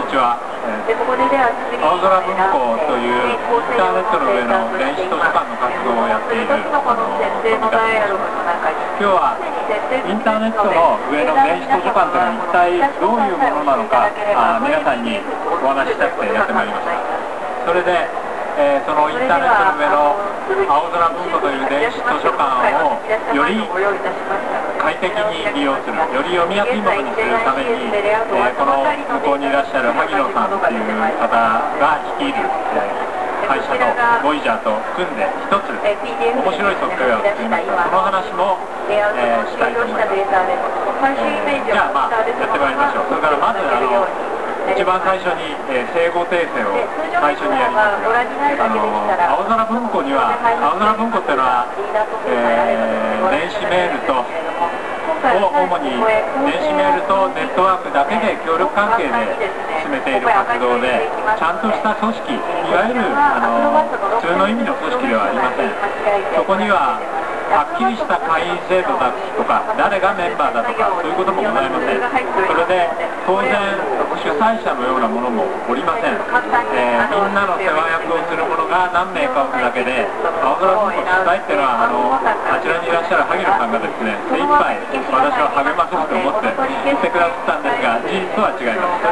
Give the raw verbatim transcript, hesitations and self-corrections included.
ちは。青空文庫というインターネットの上の電子図書館の活動をやっているあの富田です。今日はインターネットの上の電子図書館というのは一体どういうものなのか、あ皆さんにお話ししたくてやってまいりました。それで、えー、そのインターネットの上の青空文庫という電子図書館をより快適に利用する、より読みやすいものにするために、えー、この向こうにいらっしゃる萩野さんという方が率いる、えー、会社のボイジャーと組んで一つ面白いソフトウェアを作りました。その話も、えー、したいと思います。えー、じゃあまあやってまいりましょう。それからまずあの一番最初に、えー、整合訂正を最初にやりますが、あの青空文庫には、青空文庫っていうのは、えー、電子メールとを主に電子メールとネットワークだけで協力関係で進めている活動で、ちゃんとした組織、いわゆるあの普通の意味の組織ではありません。そこにははっきりした会員制度だとか、誰がメンバーだとか、そういうこともございません。それで当然主催者のようなものもおりません。えー、みんなの世話役をする者が何名かおるだけで、青空文庫主催っていうのはあのあちらにいらっしゃる萩野さんがですね、精一杯私を励まそうと思って言ってくださったんですが、事実は違います。